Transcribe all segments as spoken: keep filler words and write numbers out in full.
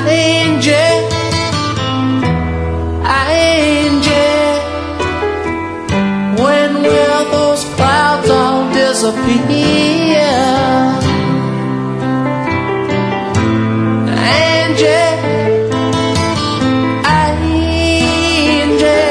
Angie, Angie, when will those clouds all disappear? Angie, Angie,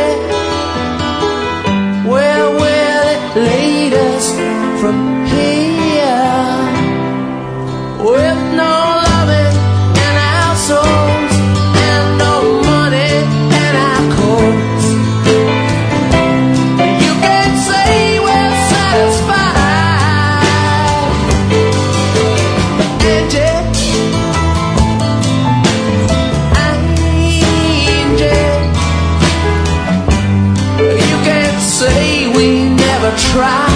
where will it lead us from here? With no loving in our souls and no money in our coats, you can't say we're satisfied. Angie, Angie, you can't say we never tried.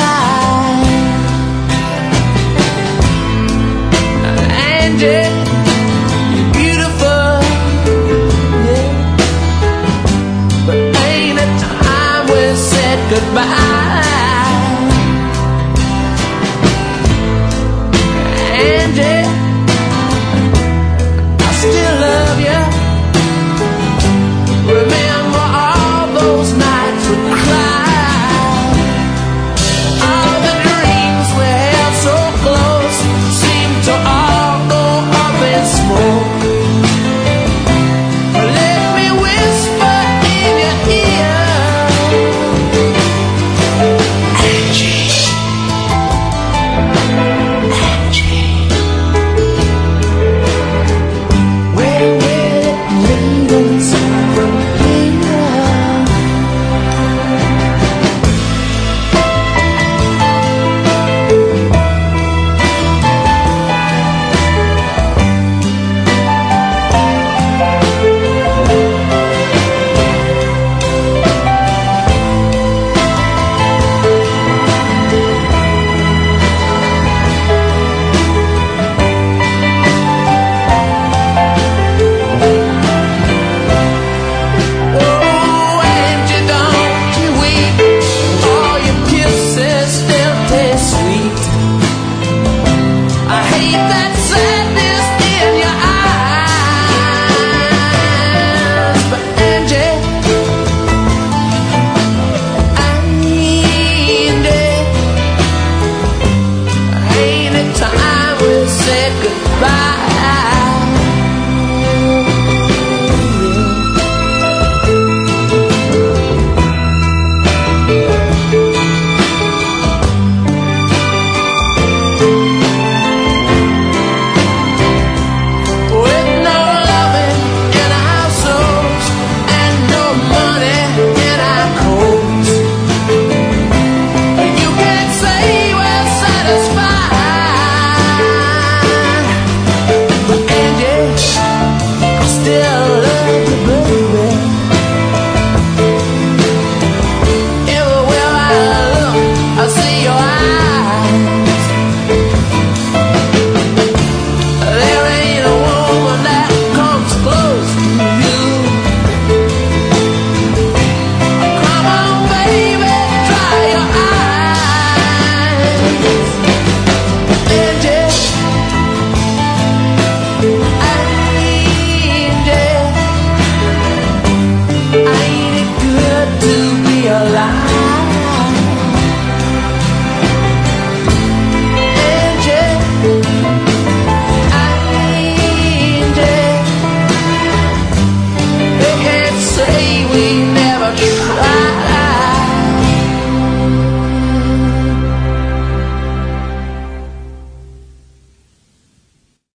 Angie, you're beautiful, yeah, but ain't it time we said goodbye? Angie,